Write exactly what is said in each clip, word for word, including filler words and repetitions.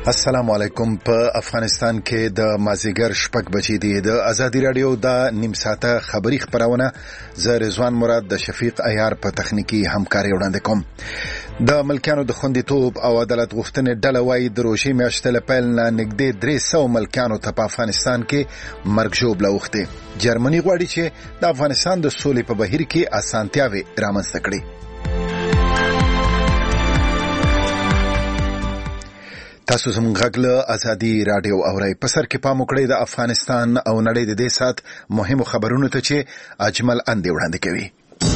السلام علیکم. په افغانستان کې د مازیګر شپږ بجې دی. د ازادي رادیو د نیم ساعته خبری خبرونه زه رضوان مراد د شفیق عیار په تخنیکی همکاري وړاندې کوم. د ملکیانو د خوندیتوب او عدالت غوښتنې ډله وايي د روژې میاشتې له پیل نه نږدې درې سوه ملکیانو ته په افغانستان کې مرګ ژوبله اوښتې. جرمني غواړي چې د افغانستان د سولې په بهیر کې اسانتیاوې رامنځته کړي. تاسو زموږ غږ له ازادي رادیو اورئ. په سر کې پام وکړئ د افغانستان او نړۍ د دې ساعت مهمو خبرونو ته چې اجمل اندې وړاندې کوي.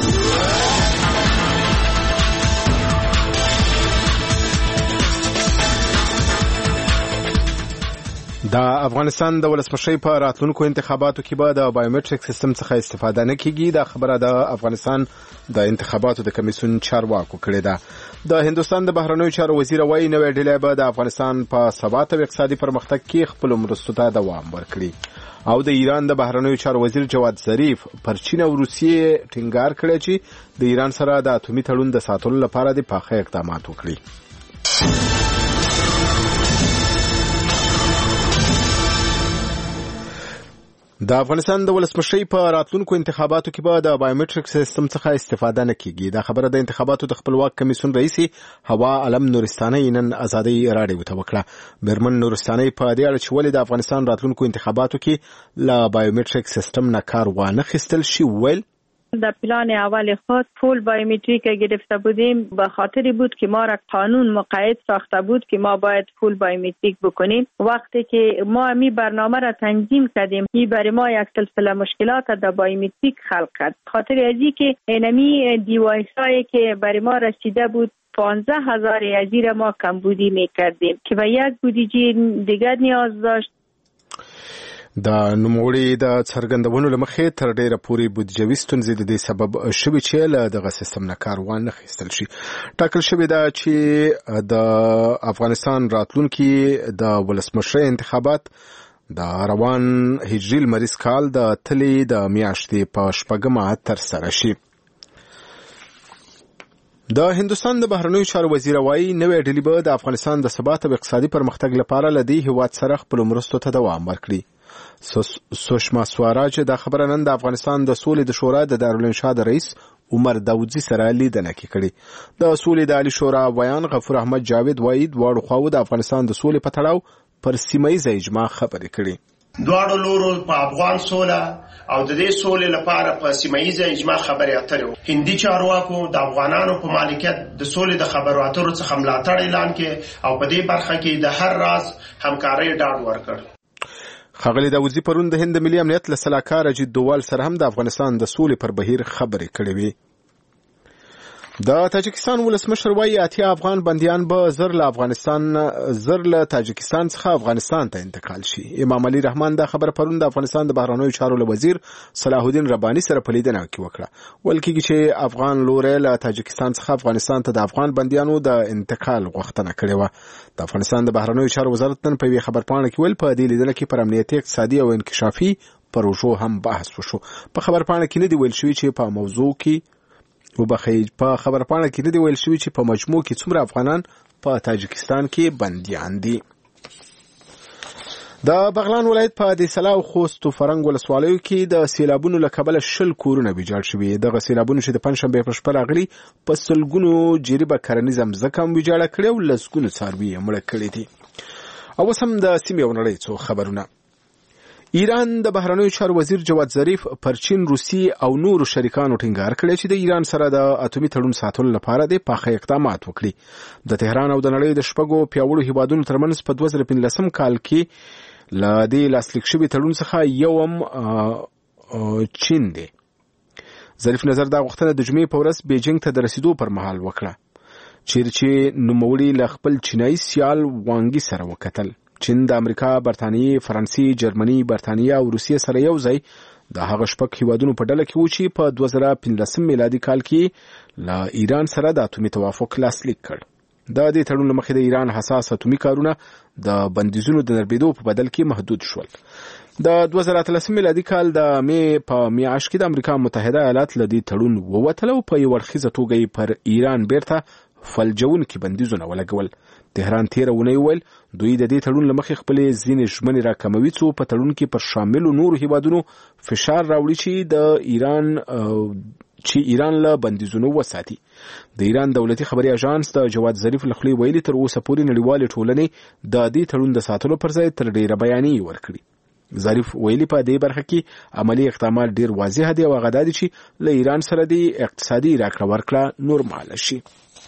د افغانستان د ولسمشر په راتلونکو انتخاباتو کې به د بایومټریک سیستم څخه استفاده نه کیږي. دا خبره د افغانستان د انتخاباتو د کمیسیون چارواکو کړې ده. د هندستان د بهرنیو چارو وزیر وايي نوې ډله به د افغانستان په ثبات او اقتصادي پرمختګ کې خپل مرستو ته دوام ورکړي. او د ایران د بهرنیو چارو وزیر جواد ظریف پر چین او روسیې ټینګار کړی چې د ایران سره د اتومي تړون د ساتلو لپاره د پاخه اقدامات وکړي. د افغانستان د ولسمشر په راتلونکو انتخاباتو کې به د بایومټریک سیستم څخه استفاده نه کیږي. دا خبره د انتخاباتو د خپلواک کمیسیون رئیس هوا علم نورستاني نن ازادي رادیو ته وکړه. برمن نورستاني په دې اړه چې ولې د افغانستان راتلونکو انتخاباتو کې لا بایومټریک سیستم نه کار وانه خستل شي ویل در پلان اول خود پول بایومتریک گرفته بودیم به خاطر بود که ما را قانون مقید ساخته بود که ما باید پول بایومتریک بکنیم. وقتی که ما می برنامه را تنظیم کردیم این برای ما یک سلسله مشکلات در بایومتریک خلق کرد. خاطر ازی که اینمی دیوایس هایی که برای ما رسیده بود پانزده هزار ازی را ما کمبودی می کردیم که به یک بودجه دیگر نیاز داشت. د نوموړي د څرګندونو لمخې تر ډیره پورې بودیجوي ستونزې د دې سبب شوي چې له دغه سیستم نه کار وانه خیستل شي. ټاکل شوې ده چې د افغانستان راتلونکي د ولسمشر انتخابات د روان هجري لمریز کال د تلې د میاشتې په شپږمه ترسره شي. د هندستان د بهرنیو چارو وزیر وايي نوې ډلې به د افغانستان د ثبات او اقتصادي پرمختګ لپاره له دې هیواد سره خپل مرستو ته دوام ورکړي. سوشما سواراج دا خبره نن د افغانستان د سولې د شورا د دارالانشا د رئیس عمر داودزي سره لیدنه کړې. د سولې د عالی شورا ویان غفور احمد جاوید وايي دواړو خواو د افغانستان د سولې په تړاو پر سیمه ییزه اجماع خبرې کړې. دواړو لورو په افغان سوله او د دې سولې لپاره په سیمه ییزه اجماع خبرې اترې. هندي چارواکو د افغانانو په مالکیت د سولې د خبرو اترو څخه ملاتړ اعلان کړ او په دې برخه کې د هر راز همکارۍ ډاډ ورکړ. ښاغلي داودزي پرون د هند ملي امنیت له سلاکار اجید دووال سره هم د افغانستان د سولې پر بهیر خبرې کړې وې. د تاجکستان ولسمشر وايي اتیا افغان بندیان به زر له افغانستان زر له تاجکستان څخه افغانستان ته انتقال شي. امام علي رحمان دا خبر پرون د افغانستان د بهرنیو چارو له وزیر صلاح الدین رباني سره په لیدنه کې وکړه. ویل کېږي چې افغان لوري له تاجکستان څخه افغانستان ته د افغان بندیانو د انتقال غوښتنه کړې و. د افغانستان د بهرنیو چارو وزارت نن په یوه خبرپاڼه کې ویل په دې لیدنه کې پر امنیتي اقتصادي او انکشافي پروژو هم بحث وشو. په خبرپاڼه کې نه دی ویل شوی چې په موضوع کې وبخې په خبرپاڼه کې نه دی ویل شوی چې په مجموع کې څومره افغانان په تاجکستان کې بنديان دي. د بغلان ولایت په دې سلا او خوست فرنګ ولسوالیو کې د سیلابونو له کبله شل کورونه ویجاړ شوي. دغه سیلابونو چې د پنځشنبه په شپه راغلي په سلګونو جریبه کرنیزه مځکه هم ویجاړه کړې او لسګونو څاروي مړه کړي دي. او اوس هم د سیمې او نړۍ څو خبرونه. ایران د بهرنیو چارو وزیر جواد ظریف پر چین، روسي او نورو شریکانو ټینګار کړی چې د ایران سره د اتومي تړون ساتلو لپاره د پاخه اقدامات وکړي. د تهران او د نړۍ د شپږو پیاوړو هیوادونو ترمنځ په دوه زره پنځلسم کال کې له دې لاسلیک شوي تړون څخه یو هم چین دی. ظریف نظر دا غوښتنه د جمعې په ورځ بیجینګ ته د رسیدو پر مهال وکړه، چیرې چې نوموړي له خپل چینایي سیال وانګي سره وکتل. چین د امریکا، برتانیې، فرانسې، جرمني، برتانیه او روسیې سره یو ځای د هغه شپږ هیوادونو په ډله کې و چې په دوه زره پنځلسم میلادي کال کې له ایران سره د اتومي توافق لاسلیک کړ. د دې تړون مخې د ایران حساس اتومي کارونه د بندیزونو د نربېدو په بدل کې محدود شول. د دوه زره اتلسم میلادي کال د مې په میاشت کې د امریکا متحده ایالات له دې تړون ووتل او په یو اړخیزه توګه پر ایران بیرته فلجونکي بندیزونه ولګول. تهران تیره ونی ویل دوی د دې تړون لمخې خپلې ځینې ژمنې راکموي څو په تړون کې پر شاملو نورو هیوادونو فشار راوړي چې د ایران چې ایران له بندیزونو وساتي. د ایران دولتي خبري اژانس د جواد ظریف له خولې ویلي تر اوسه پورې نړیوالې ټولنې د دې تړون د ساتلو پر ځای تر ډیره بیانیې ورکړي. ظریف ویلي په دې برخه کې عملی اقدامات ډیر واضح دي او هغه دا دي چې له ایران سره د اقتصادي راکړه ورکړه نورمال شي.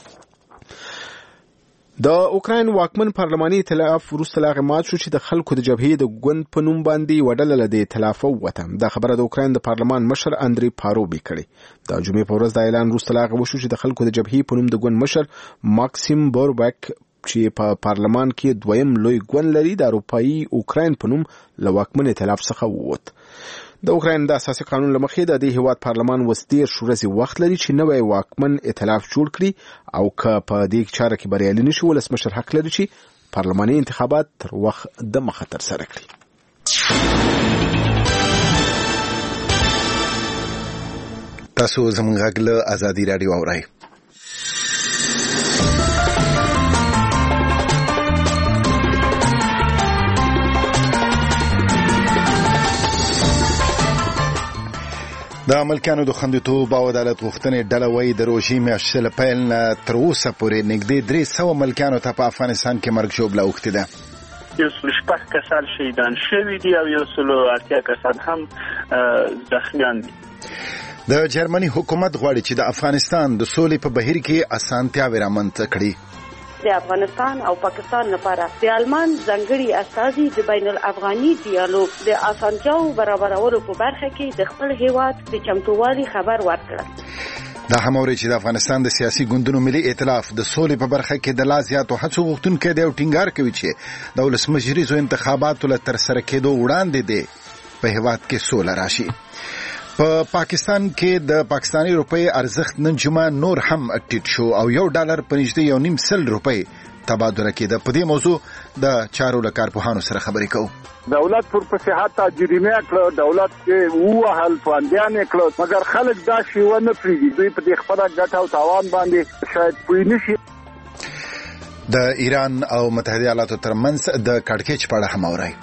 د اوکراین واکمن پارلماني ائتلاف وروسته لا مات شو چې د خلکو د جبهې د ګوند په نوم باندې وډله له دې ائتلاف ووته. دا خبره د اوکراین د پارلمان مشر اندری پاروبي کړې. د جمعې په ورځ د اعلان وروسته لا وشو چې د خلکو د جبهې په نوم د ګوند مشر ماکسیم بوربک چې په پارلمان کې دویم لوی ګوند لري د اروپایي اوکراین په نوم له واکمن ائتلاف څخه ووت. د اوکراین د اساسي قانون لمخې د دې هیواد پارلمان وستیر شورزي وخت لري چې نوې واکمن ائتلاف جوړ کړي او که په دې چاره کې بریالي نشي ولسمشر حق لري چې پارلماني انتخابات تر وخت د مخه ترسره کړي. تاسو زموږ غږ له ازادي رادیو اورئ. د ملکانو د خوندیتوب او عدالت غوښتنې ډله وایي د روژې میاشتې له پیل نه تر اوسه پورې نږدې درې سوه ملکانو ته په افغانستان کې مرګ ژوبله اوښتې ده. یو سل شپږ کسان شهیدان شوي دي او یو سل اتیا کسان هم زخمیان دي. د جرمني حکومت غواړي چې د افغانستان د سولې په بهیر کې اسانتیاوې رامنځته کړي. د افغانستان او پاکستان لپاره د آلمان ځانګړي استازي د بین الافغاني ډیالوګ د اسانتیاو برابرولو په برخه کې د خپل هیواد د چمتووالي خبر ورکړ. دا هم اوري چې د افغانستان د سیاسي ګوندونو ملي ائتلاف د سولې په برخه کې د لا زیاتو هڅو غوښتونکی دی او ټینګار کوي چې د ولسمشریزو انتخاباتو له ترسره کېدو وړاندې دی په هیواد کې سوله راشي. په پا پاکستان کې د پاکستاني روپۍ ارزښت نن جمعه نور هم ټیټ شو او یو ډالر په نږدې یو نیم سل روپۍ تبادله کېده. په دې موضوع د چارو له کارپوهانو سره خبرې کوو. دولت پر صحت جریمه کړ، دولت کې ووهل فاندیان کړ، مګر خلک دا شی ونه پریږدي. دوی په دې خپله ګټه او تاوان باندې شاید پوه نشي. د ایران او متحده ایالاتو ترمنځ د کړکېچ په اړه هم اورئ.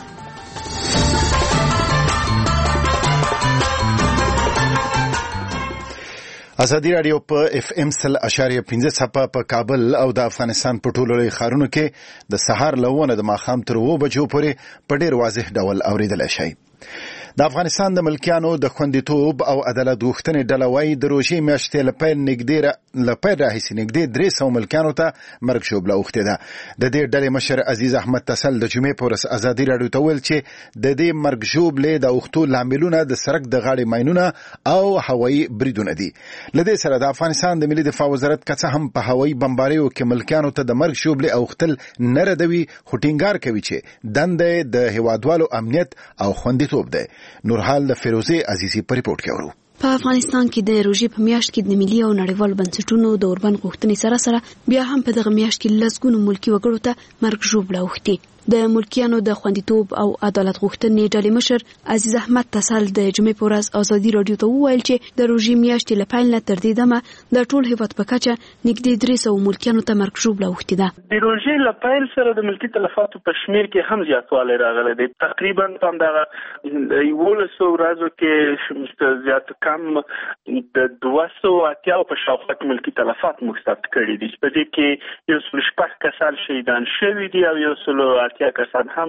ازادي رادیو په اف ام سل اشاریه پنځه څپه په کابل او د افغانستان په ټولو لوی ښارونو کې د سهار له اووه د ماښام تر اووه بجو پورې په ډېر واضح ډول اورېدلی شئ. د افغانستان د ملکیانو د خوندیتوب او عدالت غوښتنې ډله وایي د روژې میاشتې له پیل نږدې له پیل راهیسې نږدې درې سوه ملکیانو ته مرګ ژوبله اوښتې ده. د دې ډلې مشر عزیز احمد تسل د جمعې په ورځ ازادي راډیو ته ویل چې د دې مرګ ژوبلې د اوښتو لاملونه د سړک د غاړې ماینونه او هوایي بریدونه دي. له دې سره د افغانستان د ملي دفاع وزارت که څه هم په هوایي بمباریو کې ملکیانو ته د مرګ ژوبلې اوښتل نه ردوي، خو ټینګار کوي چې دنده د هیوادوالو امنیت او خوندیتوب دی. نورحال د فیروزه عزیزی په ریپورت کې ورو. په افغانستان کې د روژې په میاشت کې د ملي او نړیوال بنسټونو د اوربند غوښتنې سره سره بیا هم په دغه میاشت کې لسګونو ملکي وګړو ته مرګ ژوبله اوښتې. د ملکیانو د خوندیتوب او عدالت غوښتنې ډلې مشر عزیز احمد تسل د جمعې په ورځ ازادي راډیو ته وویل چې د روژې میاشتې له پیل نه تر دې دمه د ټول هیواد په کچه نږدې درې سوه ملکیانو ته مرګ ژوبله اوښتې ده. د روژې له پیل سره د ملکي تلفاتو په شمېر کې هم زیاتوالی راغلی دی. تقریبا په همدغه یولسو ورځو کې زیات کم د دوه سوه اتیا په شاوخوا کې ملکي تلفات موږ ثبت کړي دي. په دې کې یو سل شپږ کسان شهیدان شوي دي او یو سل اتیا کسان هم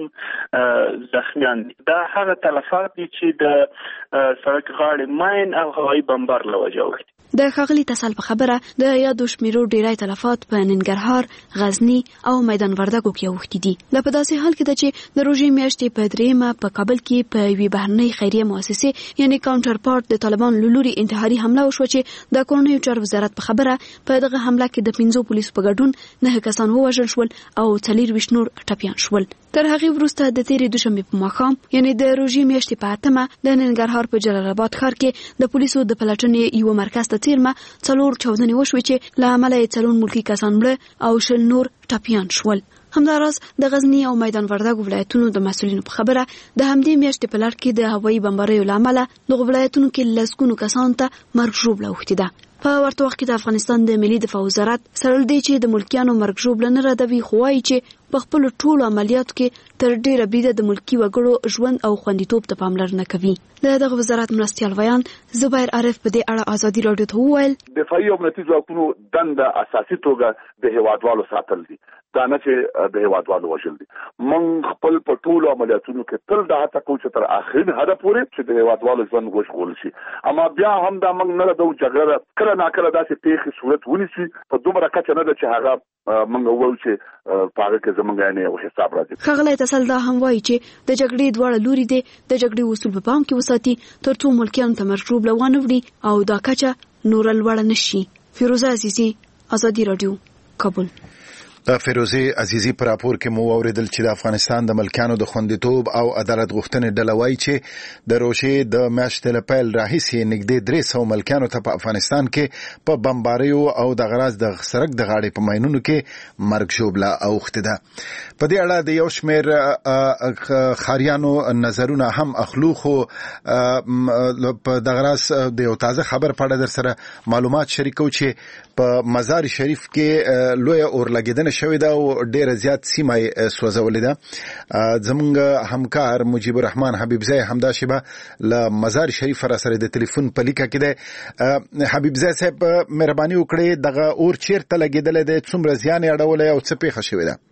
زخمیان دي. دا هغه تلفات دي چې د سړک غاړې ماین او هوایي بمبار له وجې اوښتي. د ښاغلي تسل په خبره د یادو شمیرو ډیری تلفات په ننګرهار، غزني او میدان وردګو کې اوښتي دي. دا په داسې حال کې ده چې د روژې میاشتې په دریمه په کابل کې په یوې بهرنۍ خیریه مؤسسې یعنې کاونټر پارت د طالبان له لوري انتحاري حمله وشوه چې د کورنیو چارو وزارت په خبره په دغه حمله کې د پنځو پولیسو په ګډون نهه کسان ووژل شول او څلېرویشت نور ټپیان شول. تر هغې وروسته د تېرې دوشنبې په ماښام یعنې د روژې میاشتې په اتمه د ننګرهار په جلال آباد ښار کې د پولیسو د پلټنې یوه مرکز ته څیرمه څلور چاودنې وشوې چې له امله یې څلور ملکي کسان مړه او شل نور ټپیان شول. همداراز د غزني او میدان وردګو ولایتونو د مسؤلینو په خبره د همدې میاشتې په لړ کې د هوایي بمباریو له امله دغو ولایتونو کې لسګونو کسانو ته مرګ ژوبله اوښتې ده. په ورته وخت کې د افغانستان د ملي دفاع وزارت سره لدی چې د ملکیانو مرګ ژوبله نه ردوي، خو وایي چې په خپلو ټولو عملیاتو کې تر ډیره بریده د ملکي وګړو ژوند او خوندیتوب ته پاملرنه کوي. د دغه وزارت مرستیال ویان زبیر عارف په دې اړه ازادي راډیو ته وویل دفاعي او امنیتي ځواکونو دنده اساسي توګه د هیوادوالو ساتل دي، دا نه چې د هیوادوالو وژل دي. موږ خپل په ټولو عملیاتونو کې تل دا هڅه کوو چې تر اخرین حده پورې چې د هیوادوالو ژوند وژغورل شي. اما بیا هم دا موږ نه ردو جګړه کله ناکله داسې پیښې صورت ونیسي په دومره کچه نه ده چې هغه موږ ووایو چې په هغه کې زموږ یعنې یو حساب راځي. ښاغلی تسل دا هم وایي چې د جګړې دواړه لوري دي د جګړې اصول په پام کې وساتي تر څو ملکیانو ته مرګ ژوبله ونه وړي او دا کچه نوره لوړه نه شي. فیروزه عزیزي، ازادي راډیو، کابل. د فیروزه عزیزی پر راپور کې مو اوریدل چې د افغانستان د ملکیانو د خوندیتوب او عدالت غوښتنې ډله وایي چې د روشې د میاشتې له پیل راهیسې نږدې درې سوه ملکیانو ته په افغانستان کې په بمباریو او د غراز د سړک د غاړې په ماینونو کې مرګ ژوبله اوښتې ده. په دې اړه د یو شمېر ښاریانو نظرونه هم اخلو، خو په د غراز د یو تازه خبر په اړه در سره معلومات شریکو چې په مزار شریف کې لویه اورلګیدنه شوې ده او ډېره زیات سیمه یې سوځولې ده. زموږ همکار مجیب الرحمن حبیبزی همدا شیبه له مزار شریف را سره د تلیفون په لیکه کې ده. حبیبزی صاحب مهرباني وکړئ دغه اور چیرته لګېدلی دی، څومره زیان یې اړولی او څه پیښه شوې ده؟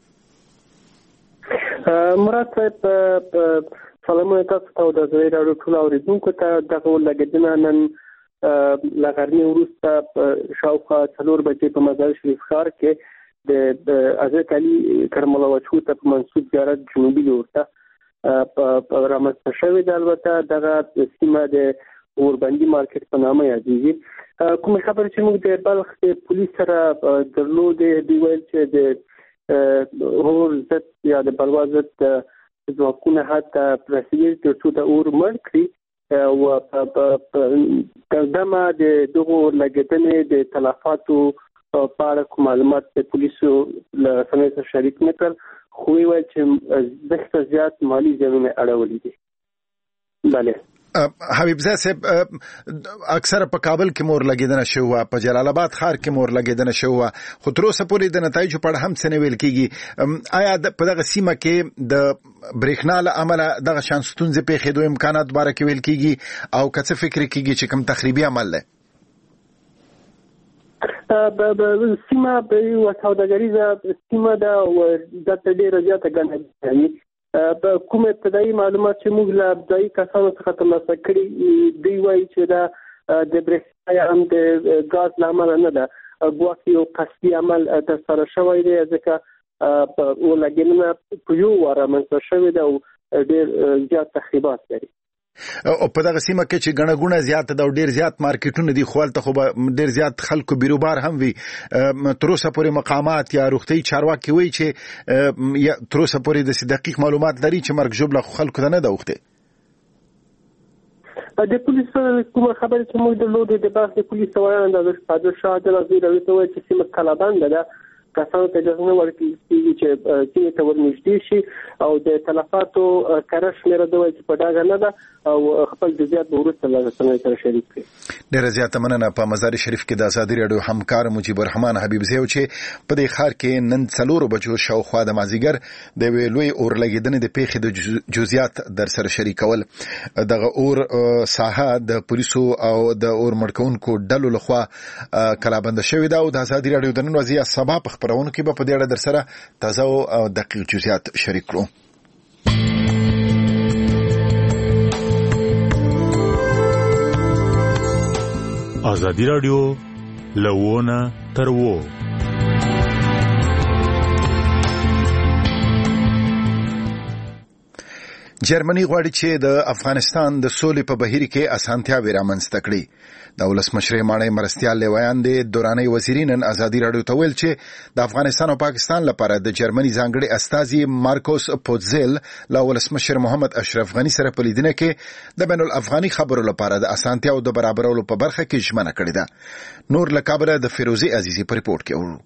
مراد صاحب سلامونه تاسو ته او د ازادي راډیو ټولو اورېدونکو ته. دغه اورلګېدنه نن له غرمې وروسته شاوخوا څلور بجې په مزار شریف ښار کې د حضرت علي کرم الله وجهه ته په منسوب زیارت جنوبي لور ته رامنځته شوې ده. البته دغه سیمه د اوربندي مارکیټ په نامه یادېږي. کومې خبرې چې موږ د بلخ د پولیس سره درلودې دوی ویل چې د اور ضد یا د بلوا ضد ځواکونه حتی رسېږي تر څو د اور مړ کړي او په دمه د دغو اورلګېدنې د تلفاتو په اړه کوم معلومات د پولیسو له سمې سره شریک نه کړل، خو ویې ویل چې دغه زیات مالي زیانونه اړولي دي. بله حبیبزی صاحب، اکثره په کابل کې مور لګیدنه شوه، په جلال آباد ښار کې مور لګیدنه شوه، خو تر اوسه پورې د نتایجو په اړه هم څه نه ویل کېږي. آیا په دغه سیمه کې د برېښنا له امله دغه شان ستونزې پیښېدو امکانات باره کې ویل کېږي او که څه فکر کېږي چې کوم تخریبي عمل دی؟ سیمه یوه سوداګریزه سیمه ده او دلته ډېره زیاته ګڼه کوي. کوم ابتدایي معلومات چې موږ له ابتدایي کسانو څخه ترلاسه کړي دوی وایي چې دا د برېښنا یا هم د ګاز له امله نه ده، ګواکې یو قصدي عمل ترسره شوی دی، ځکه اورلګېدنه په یو وار رامنځته شوې ده او ډېر زیات تخریبات لري. او په دغه سیمه کې چې ګڼه ګوڼه زیاته ده او ډېر زیات مارکیټونه دي، خو هلته خو به ډېر زیات خلکو بیروبار هم وي. تر اوسه پورې مقامات یا روغتیایي چارواکي وایي چې تر اوسه پورې داسې دقیق معلومات لري چې مرګ ژوبله خو خلکو ته نه ده اوښتې. د پولیسو کومه خبرې چې موږ درلودې د بلخ د پولیسو ویاند حضرت شاه عادل ازادي راډیو ته وایي چې سیمه کلابنده ده، کسانو ته اجازه نه ورکړل کېږي چې سیمې ته ورنږدې شي او د تلفاتو کره شمېره ده وایي چې په ډاګه نه ده او خپل جزئیات به وروسته له رسنیو سره شریک کړي. ډېره زیاته مننه. په مزار شریف کې د ازادي راډیو همکار مجیب الرحمن حبیبزی چې په دې ښار کې نن څلورو بجو شاوخوا د مازدیګر د یوې لوی اورلګېدنې د پیښې د جزئیات در سره شریکول. دغه اور ساحه د پولیسو او د اور مړکونکو ډلو لخوا کلابنده شوې ده او د ازادي راډیو د نن ورځې سبا په خپرونو کې به په دې اړه در سره تازه او دقیق جزئیات شریک کړو. ازادي راډیو لوونه تر وو جرمني غواړي چې د افغانستان د سولې په بهیر کې اسانتیاوې رامنځته کړي. د ولسمشر ماڼۍ مرستیال لیویان د دوراني وزیرین ازادي راډیو ته ویل چې د افغانستان او پاکستان لپاره د جرمني ځانګړي استازي مارکوس پوتزل له ولسمشر محمد اشرف غني سره په لیدنه کې د بین الافغاني خبرو لپاره د اسانتیاو د برابرولو په برخه کې ژمنه کړې ده. نور له کابل د فیروزي عزیزي په ریپورت کې ورو.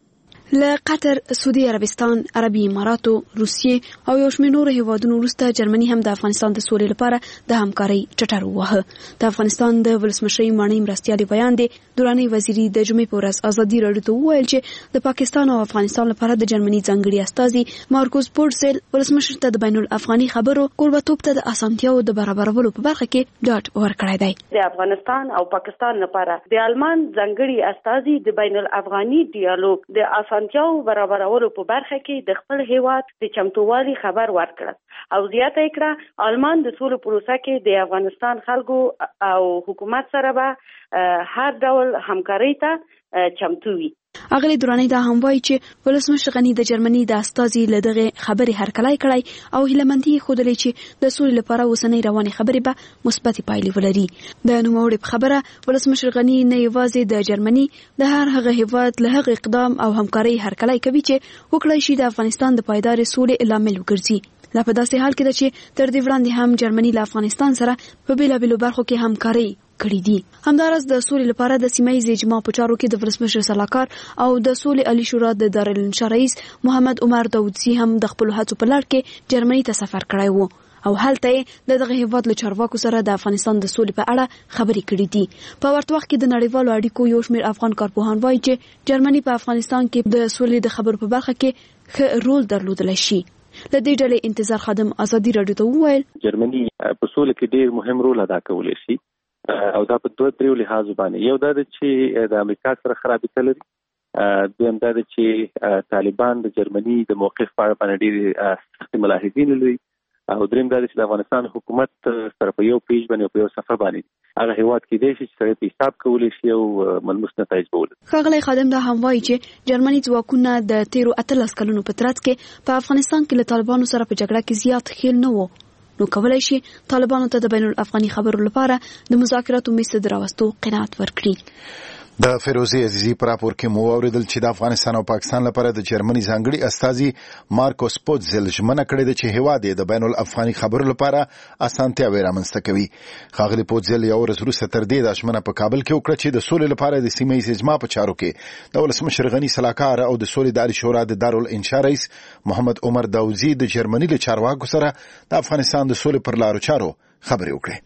له قطر، سعودي عربستان، عربي اماراتو، روسیې او یو شمېر نورو هیوادونو وروسته جرمني هم د افغانستان د سولې لپاره د همکارۍ ټټر وواهه. د افغانستان د ولسمشر ماڼۍ مرستیال بیان دی دوراني وزیري د جمعې په ورځ ازادي راډیو ته وویل چې د پاکستان او افغانستان لپاره د جرمني ځانګړي استازي مارکوس پورسل ولسمشر ته د بین الافغاني خبرو کوربتوب ته د اسانتیاو د برابرولو په برخه کې ډاډ ورکړی دی. د افغانستان او پاکستان لپاره د آلمان ځانګړي استازي د بین الافغاني ډیالوګ د اسانتیاو برابرولو په برخه کې د خپل هیواد د چمتووالي خبر ورکړ او زیاته کړه آلمان د سولې پروسه کې د افغانستان خلکو او حکومت سره به هر ډول همکارۍ ته چمتو وي. اغلی درانی دا هم وایي چې ولسمشر غنی د جرمني د استازي له دغه خبرې هرکلی کړی او هیلهمندي ښودلې چې د سولې لپاره اوسنۍ روانې خبرې به مثبتې پایلې ولري. د نوموړي په خبره ولسمشر غنی نه یوازې د جرمني د هر هغه هیواد له هغه اقدام او همکارۍ هرکلی کوي چې وکړای شي د افغانستان د پایدار سولې لامل وګرځي. لا په داسې حال کې ده چې تر دې وړاندې هم جرمني له افغانستان سره په بیلابیلو برخو کې همکارۍ کړی دي. همدارس د سولې لپاره د سیمه ییز اجماع په چارو کې د ولسمشر سلاکار او د سولې عالی شورا د دارالانشا رئیس محمد عمر داودزي هم د خپل هڅو په لړ کې جرمني ته سفر کړی وو او هلته د دغه هیواد له چارواکو سره د افغانستان د سولې په اړه خبرې کړې دي. په ورته وخت کې د نړیوالو اړیکو یو شمېر افغان کارپوهان وایي چې جرمني په افغانستان کې د سولې د خبرو په برخه کې ښه رول درلودلی شي. له دې ډلې انتظار خادم ازادي راډیو ته وویل جرمني په سولې کې ډېر مهم رول ادا کولی شي او دا په دوه دریو لحاظو باندې. یو دا چې د امریکا سره خرابې لري، دویم دا چې طالبان د جرمني د موقف په اړه باندې ډېر سخت ملاحظین لري او دریم دا چې د افغانستان حکومت سره په یو پیج باندې په یو صفحه باندې هغه هیواد کې دی چې سره په حساب کولی شي او ملموس نتایج به ولري. ښاغلی خادم دا هم وایي چې جرمني ځواکونه د تیرو اتلس کلونو په ترڅ کې په افغانستان کې له طالبانو سره په جګړه کې زیات خیل نه وو، نو کولای شي طالبانو ته د بین الافغاني خبرو لپاره د مذاکراتو میز ته راوستو قناعت ورکړي. د فیروزی عزیزی پر راپور کې مو اوریدل چې د افغانستان او پاکستان لپاره د جرمني ځانګړي استازي مارکوس پوتزل ژمنه کړې ده چې هیواد د بین الافغاني خبرو لپاره اسانتیاوې رامنځته کوي. ښاغلي پوتزل یو ورځ وروسته تر دې د ژمنه په کابل کې وکړه چې د سولې لپاره د سیمه ییز اجماع په چارو کې د ولسمشر غني سلاکار او د سولې عالی شورا د دارالانشا رئیس محمد عمر داودزي د جرمني له چارواکو سره د افغانستان د سولې پر لارو چارو خبرې وکړې.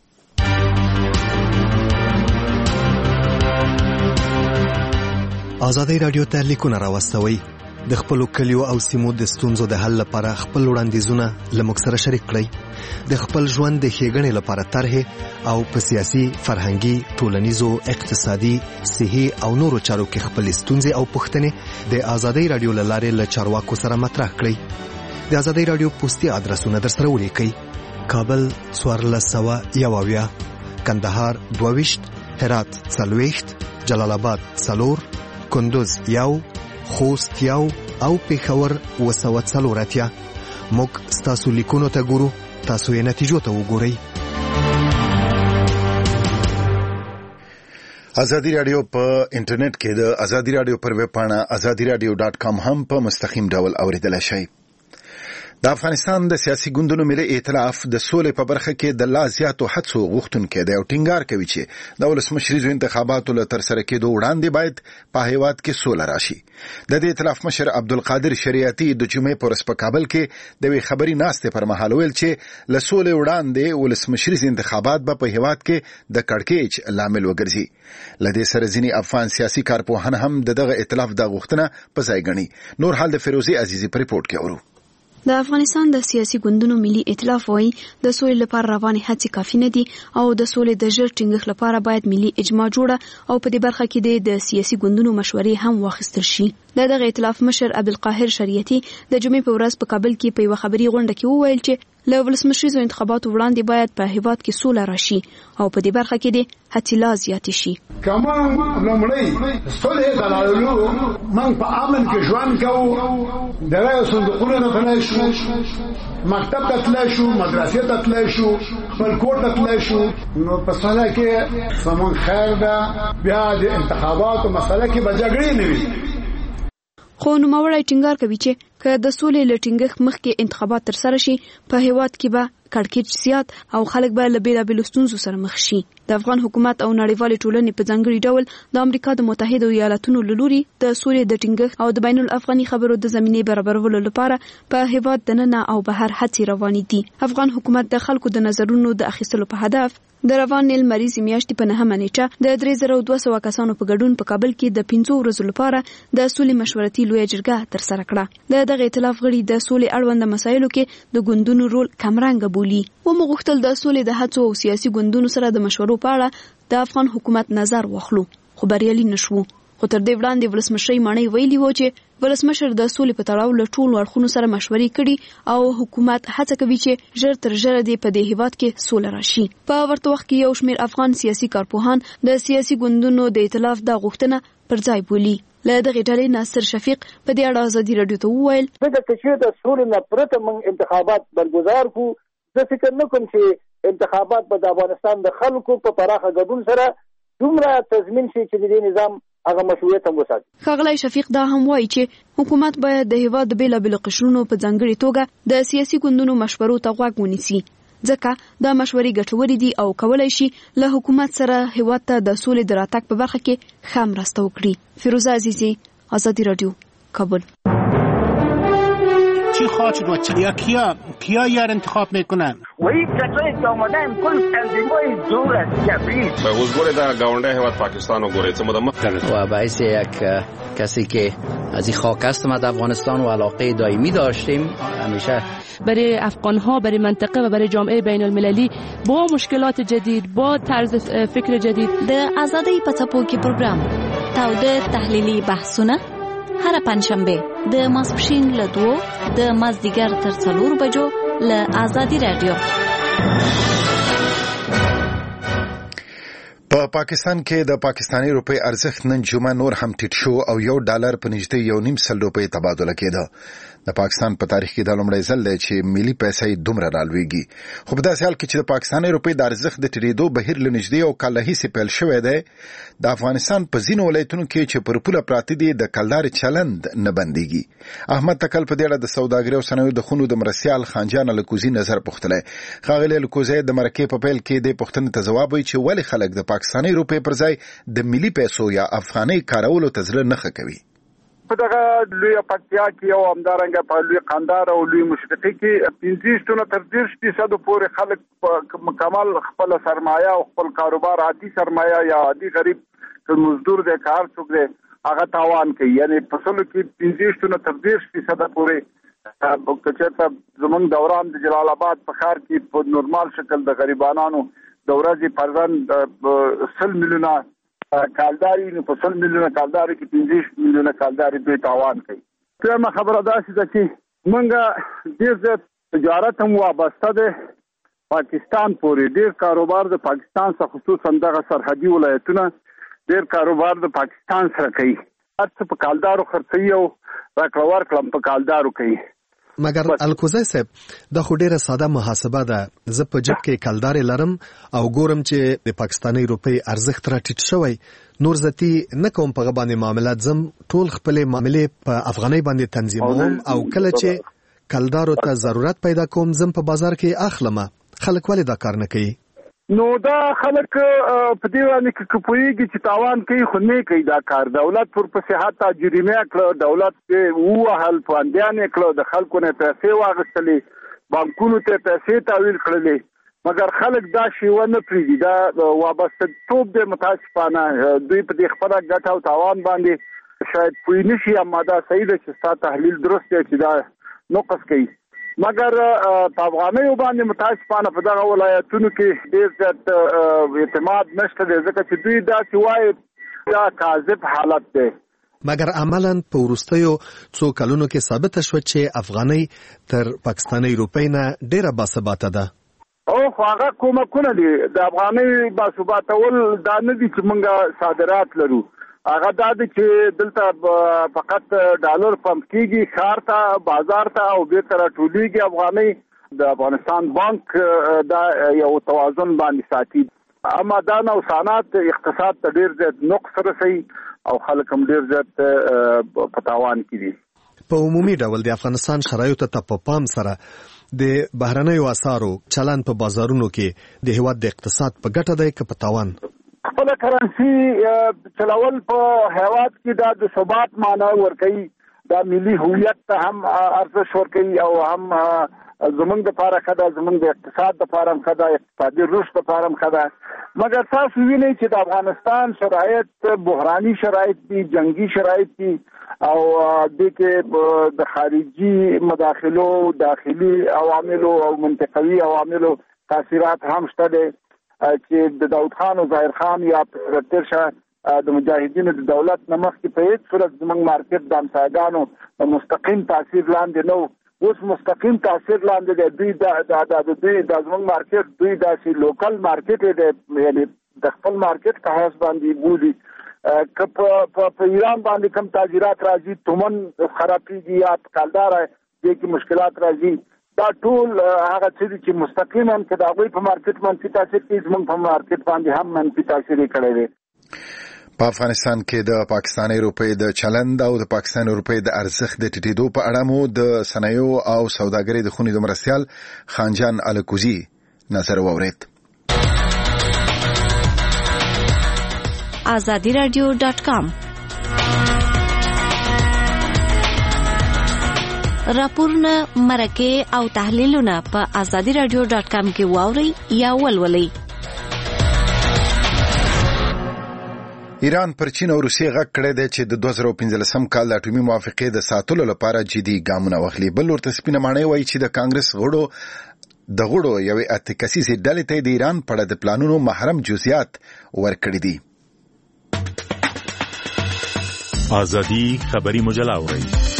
ازادي راډیو ته لیکونه راوستوي. د خپل کلیو او سیمو د ستونزو د حل لپاره خپل وړاندیزونه لموږ سره شریک کړئ. د خپل ژوند د ښېګڼې لپاره طرحې او په سیاسي، فرهنګي، ټولنیزو، اقتصادي، صحي او نورو چارو کې خپل ستونزې او پوښتنې د ازادي راډیو له لارې له چارواکو سره مطرح کړئ. د ازادي راډیو پوسټي ادرسونه درسره ولیکئ: کابل څوارلس سوه یو اویا، کندهار دوه ویشت، هرات څلوېښت، جلال آباد څلور، کندوز یو، خوست یو او پېښور اوه سوه څلور اتیا. موږ ستاسو لیکونو ته ګورو، تاسو یې نتیجو ته وګورئ. ازادي راډیو په انټرنیټ کې د ازادي راډیو پر ویب پاڼه ازادي راډیو ډاټ کام هم په مستقیم ډول اوریدلای شئ. د افغانستان د سیاسي ګوندونو ملي ائتلاف د سولې په برخه کې د لا زیاتو هڅو غوښتونکی دی او ټینګار کوي چې د ولسمشریزو انتخاباتو له ترسره کېدو وړاندې باید په هیواد کې سوله راشي. د دې ائتلاف مشر عبدالقادر شریعتي د جمعې په ورځ په کابل کې د یوې خبري ناستې پر مهال ویل چې له سولې وړاندې ولسمشریز انتخابات به په هیواد کې د کړکېچ لامل وګرځي. له دې سره ځینې افغان سیاسي کارپوهان هم د دغه ائتلاف د غوښتنه په ځای ګڼي. نور حال د فیروزي عزیزي په ریپورت کې اورو. د افغانستان د سیاسي ګوندونو ملي ائتلاف وایي د سولې لپاره روانې هڅې کافي نه دي او د سولې د ژر ټینګښت لپاره باید ملي اجماع جوړه او په دې برخه کې د سیاسي ګوندونو مشورې هم واخیستل شي. د دغه ائتلاف مشر عبدالقاهر شریعتي د جمعې په ورځ په کابل کې په یوه خبري غونډه کې وویل چې له ولسمشریزو انتخاباتو وړاندې باید په هیواد کې سوله راشي او په دې برخه کې د هڅې لا زیاتې شي. کما لومړی سولې د لارلو موږ په امن کې ژوند کوو، دغه صندوقونه نه تلای شو، مکتب ته تلای شو، مدرسې ته تلای شو، خپل کور ته تلای شو. نو په ساله کې سمون خیر ده، بیا د انتخاباتو مسله کې به جګړې نه وي. خو نوموړی ټینګار کوي چې که د سولې له ټینګښت مخکې انتخابات ترسره شي په هیواد کې به کړکېچ زیات او خلک به له بېلابېلو ستونزو سره مخ شي. د افغان حکومت او نړیوال ټولنې په ځانګړي ډول د امریکا د متحده ایالاتونو له لوري د سولې د ټینګښت او د بین الافغاني خبرو د زمینې برابرولو لپاره په هیواد دننه او بهر هڅې روانې دي. افغان حکومت د خلکو د نظرونو د اخیستلو په هدف د روان نیل مریض میاشتې په نهمه نیټه د درې زره دوه سوه کسانو په ګډون په کابل کې د پنځو ورځو لپاره د سولې مشورتي لویه جرګه ترسره کړه. د دغه ائتلاف غړي د سولې اړوند مسایلو کې د ګوندونو رول کمرنګ بولي. ومغوښتل د سولې د هڅو او سیاسي ګوندونو سره د مشورو په اړه د افغان حکومت نظر واخلو، خو بریالي نشو. خو تر دې وړاندې ولسمشر مانی ویلي و چې ولسمشر د سولې په تړاو له ټولو اړخونو سره مشورې کړي او حکومت هڅه کوي چې ژر تر ژره دې په دې هیواد کې سوله راشي. په ورته وخت کې یو شمېر افغان سیاسي کارپوهان د سیاسي ګوندونو د ائتلاف د غوښتنه پر ځای بولي. له دغې ډلې ناصر شفیق په دې اړه ازادي راډیو ته وویل د کچې د سولې نه پرته موږ انتخابات برګزار کړو. زه فکر نه کوم چې انتخابات به د افغانستان د خلکو په پراخه ګډون سره دومره تضمین شي چې د دې نظام هغه مشروعیت هم وساتي. ښاغلی شفیق دا هم وایي چې حکومت باید د هیواد د بېلابېلو قشرونو په ځانګړې توګه د سیاسي ګوندونو مشورو ته غوږ ونیسي، ځکه دا مشورې ګټورې دي او کولی شي له حکومت سره هیواد ته د سولې د راتګ په برخه کې ښه مرسته وکړي. فیروزه عزیزی، آزادی رادیو، کابل. چی خواهد شد و چی کیا کیا یار انتخاب میکنن؟ و این کسایی که آمدن کل تنظیمای دور از جبریل به حضور در گاونده هیواد پاکستان و گوره چه مدام و باعث یک کسی که از این خاک است ما در افغانستان و علاقه دائمی داشتیم همیشه برای افغان ها، برای منطقه و برای جامعه بین المللی با مشکلات جدید، با طرز فکر جدید. د آزادی پڅپوکي پروګرام تاوده تحلیلی بحثونه هر پنځشنبه د ماسپښین له دوه د مازدیګر تر څلور بجو له آزادی رادیو. په پاکستان کې د پاکستاني روپۍ ارزښت نن جمعه نور هم ټیټ شو او یو ډالر په نږدې یو نیم سل روپۍ تبادله کېده. د پاکستان په تاریخ کې دا لومړی ځل دی چې ملي پیسې دومره رالوېږي. خو په داسې حال کې چې د پاکستاني روپۍ د ارزښت د ټیټېدو بهیر له نږدې یو کال راهیسې پیل شوی دی، د افغانستان په ځینو ولایتونو کې چې پر پوله پراته دي د کلدارې چلند نه بندېږي. احمد تکل په دې اړه د سوداګرۍ او صنایعو د خونو د مرستیال خانجان الکوزي نظر پوښتلی. ښاغلی الکوزی د مرکې په پیل کې دې پوښتنې ته ځواب وایي چې ولې خلک د پاکستاني روپۍ پر ځای د ملي پیسو یا افغانۍ کارولو ته زړه نه ښه کوي. په دغه لوی پکتیا کې یو همدارنګه په لوی قندهار او لوی مشرقي کې پنځه تر دېرش فیصد پورې خلک مکمل خپل سرمایه او خپل کاروبار عادي سرمایه یا عادي غریب مزدور د کار څوک دی هغه تاوان کوي. یعنی په سلو کې پنځه تر دېرش فیصد پورې کچته زمونږ دوران د جلال آباد په ښار کې په نورمال شکل د غریبانو د ورځې فرزن سل میلیونه کالداري نو په سل میلیونه کالداري کې پنځه میلیونه کالداري دوی تاوان کوي. کومه خبره ده چې موږ ډېر تجارت هم وابسته ده پاکستان پورې. ډېر کاروبار د پاکستان څخه خصوصا دغه سرحدي ولایتونه ډېر کاروبار د پاکستان سره کوي. هر څه په کالدارو خرڅوي او راکړه ورکړه په کالدارو کوي. مګر الکوزی صاحب دا خو ډیره ساده محاسبه ده. زه په جب کې کلدارې لرم او ګورم چې د پاکستاني روپۍ ارزښت را ټیټ شوی، نور ذاتی نه کوم په باندې معاملات زم ټول خپل معاملې په افغانۍ باندې تنظیموم او کله چې کلدارو ته ضرورت پیدا کوم زم په بازار کې اخلم. خلک ولې دا کار نه کوي؟ نو دا خلک په دې باندې کې کوپويږي چې تاوان کوي خو نه کوي دا کار. دولت پر په صحت تجربه کړ، دولت په وهل فاندیان کړ، د خلکو نه پیسې واغستلې، بانکونو ته پیسې تحویل کړلې، مګر خلک دا شی ونه پریږي. دا وابسته توپ د متاسفانه دوی په دې خپل ګټه او تاوان باندې شاید پوی نشي. اما دا صحیح ده چې ستا تحلیل درست دی چې دا نقص کوي، مګر په افغانۍ باندې متاسفانه په دغه ولایتونو کې ډېر زیات اعتماد نشته دی، ځکه چې دوی دا چې وایي دا کاذب حالت دی. مګر عملاً په وروستیو څو کلونو کې ثابته شوه چې افغانۍ تر پاکستاني روپۍ نه ډېره باثباته ده. او خو هغه کومکونه دي د افغانۍ باثباتول دا نه دي چې موږ صادرات لرو. هغه دا دی چې دلته فقط ډالر پمپ کیږي ښار ته بازار ته او بیرته راټولیږي افغانۍ. د افغانستان بانک دا یو توازن باندې ساتي، اما دا نوسانات اقتصاد ته ډېر زیات نقص رسوي او خلک هم ډېر زیات په تاوان کې دي. په عمومي ډول د افغانستان شرایطو ته په پام سره د بهرنیو اسعارو چلن په بازارونو کې د هیواد د اقتصاد په ګټه دی که په تاوان؟ خپل کرنسي چلول په هیواد کې د ثبات معنی ورکوي، دا ملي هویت ته هم ارزښت ورکوي او هم زمونږ د پاره خدا زمونږ د اقتصاد د پاره خدا اقتصادي رشد د پاره خدا. مګر تاسو وینئ چې د افغانستان شرایط بحراني شرایط دي، جنگي شرایط دي او د کې د خارجي مداخلو، داخلي عواملو او منطقوي عواملو تاثیرات هم شته دي چې د داود خان او ظاهر خان یا پرتر شه د مجاهدینو د دولت نمخ کې په هیڅ صورت زمونږ مارکیټ د همسایګانو مستقیم تاثیر لاندې نه، اوس مستقیم تاثیر لاندې دی. دوی د د دوی د زمونږ مارکیټ دوی داسې لوکل مارکیټ دی، یعنی د خپل مارکیټ په حساب باندې بولي. که په ایران باندې کم تاجرات راځي، تومن خرابېږي یا کالدار دی کې مشکلات راځي، دا ټول هغه څه چې مستقیما که د هغوی په مارکیټ منفي تاثیر کوي، زمونږ په مارکیټ باندې هم منفي تاثیر یې کړی دی. په افغانستان کې د پاکستاني روپۍ د چلند او د پاکستاني روپۍ د ارزښت د ټیټېدو په اړه مو د صنایعو او سوداګرۍ د خونې د مرستیال خانجان الکوزي نظر واورېد. آزادی رادیو ډاټ کام راپورونه، مرکې او تحلیلونه په آزادی رادیو ډاټ کام کې واورئ یا ولولئ. ایران پر چین او روسیې غږ کړی دی چې د دوه زره پنځلسم کال د اټومي موافقې د ساتلو لپاره جدي ګامونه واخلي. بل ورته سپینه ماڼۍ وایي چې د کانګرس غړو د غړو یوې اته کسیزې ډلې ته د ایران په اړه د پلانونو محرم جزئیات ورکړي دي. ازادي خبري مجله اورئ.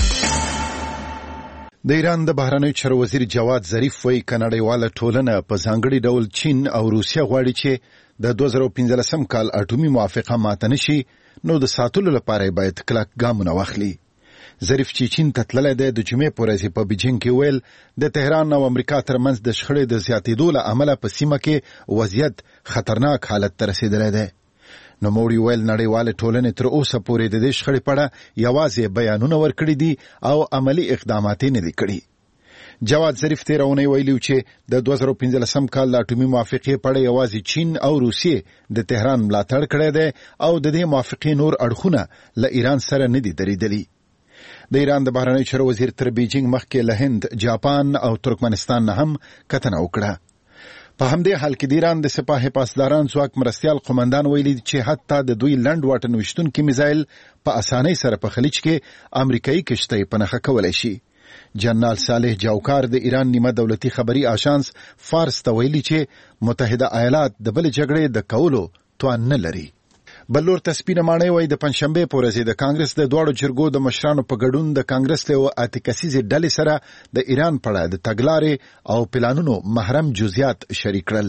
د ایران د بهرنیو چارو وزیر جواد ظریف وایي کنړیواله ټولنه په ځانګړي ډول چین او روسیه غواړي چې د دوه زره پنځلسم کال اټومي موافقه ماته نشي، نو د ساتلو لپاره باید کلک ګامونه واخلي. ظریف چې چین ته تللی دی، د جمعې په ورځ په بیجینګ کې ویل د تهران او امریکا ترمنځ د شخړې د زیاتېدو له امله په سیمه کې وضعیت خطرناک حالت ته رسېدلی دی. نوموړي ویل نړیواله ټولنې تر اوسه پورې د دې شخړې په اړه یوازې بیانونه ورکړي دي او عملي اقدامات یې نه دي کړي. جواد ظریف تېره اونۍ ویلي چې د دوه زره پنځلسم کال د اټومي موافقې په اړه یوازې چین او روسیې د تهران ملاتړ کړی دی او د دې موافقې نور اړخونه له ایران سره نه دي درېدلي. د ایران د بهرنیو چارو وزیر تر بیجینګ مخکې له هند، جاپان او ترکمنستان نه هم کتنه وکړه. په همدې حال کې د ایران د سپاه پاسداران ځواک مرستیال قومندان ویلي چې حتی د دوی لنډ واټن ویشتونکي میزایل په اسانۍ سره په خلیج کې امریکایي کشتۍ په نښه کولی شي. جنرال صالح جوکار د ایران نیمه دولتي خبري آژانس فارس ته ویلي چې متحده ایالات د بل جګړې د کولو توان نه لري. بل ورته سپینه ماڼۍ وایي د پنجشنبې په ورځ د کانګرس د دواړو جرګو د مشرانو په ګډون د کانګرس له اته کسیزې ډلې سره د ایران په اړه د تګلارې او پلانونو محرم جزئیات شریک کړل.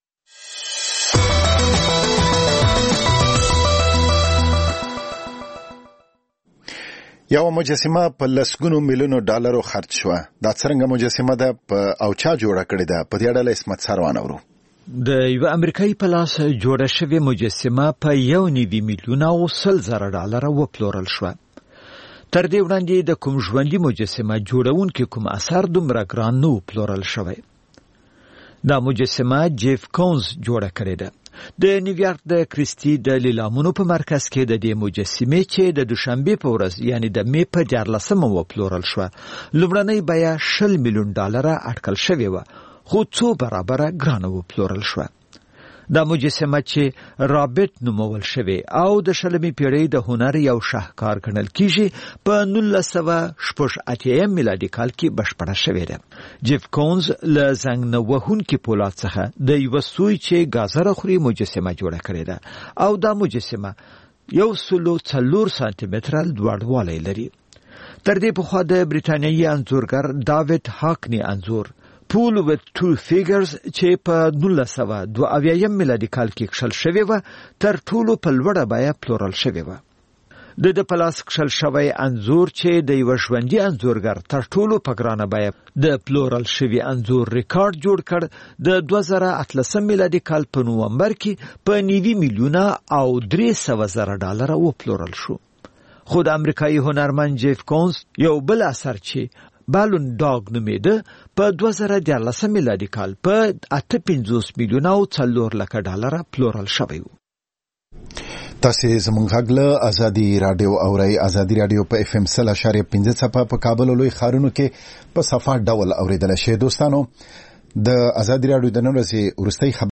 یو مجسمه په لسګونو میلیونو ډالرو خرج شوه. دا څرنګه مجسمه ده په او چا جوړه کړې ده؟ په دې اړه اسمت سروان اورو. د یو امریکایي په لاس جوړه شوې مجسمه په یو نوي میلیون او سل زره ډالر وپلورل شوه. تر دې وړاندې د کوم ژوندي مجسمه جوړونکي کوم اثر دومره ګران نه وپلورل شوی. دا مجسمه جیف کونز جوړه کړې ده. د نیویارک د کریسټي د لیلامونو په مرکز کې د دې مجسمې چې د دوشنبه په ورځ یعنی د می په دیارلسمه وپلورل شوه، لومړنۍ بیه شل میلیون ډالر اټکل شوې وه، خو څو برابره ګرانه وپلورل شوه. دا مجسمه چې رابرټ نومول شوی او د شلمې پیړۍ د هنر یو شاهکار ګڼل کیږي، په نولس سوه شپږ اتیا میلادي کال کې بشپړه شوې ده. جیف کونز له زنګ نه وهونکي پولاد څخه د یوه سوی چې ګازره خوري مجسمه جوړه کړې ده او دا مجسمه یو سلو څلور سانتي متره لوړوالی لري. تر دې پخوا د بریتانیایي انځورګر داوید هاکني انځور Pool with two figures چې په نولس سوه دوه اویایم میلادي کال کې کښل شوې وه، تر ټولو په لوړه بیه پلورل شوې وه. د د پلاس کښل شوی انځور چې د یو ژوندي انځورګر تر ټولو په ګرانه بیه د پلورل شوی انځور ریکارډ جوړ کړ. د دوه زره اتلسم میلادي کال په نومبر کې په نوي میلیونه او درې سوه زره ډالر وپلورل شو. خو د امریکایي هنرمند جیف کونز یو بل اثر چې بالون ډاګ نومېده په دوه زره دیارلسم میلادي کال په اته پنځوس میلیونه او څلور لکه ډالره پلورل شوی و. تاسو زموږ غږ له ازادي رادیو اورئ. ازادي رادیو په اف ام سل اشاریه پنځه څپه په کابل لوی ښارونو کې په صفه ډول اوریدل شي. دوستانو د ازادي رادیو د نن ورځې ورستۍ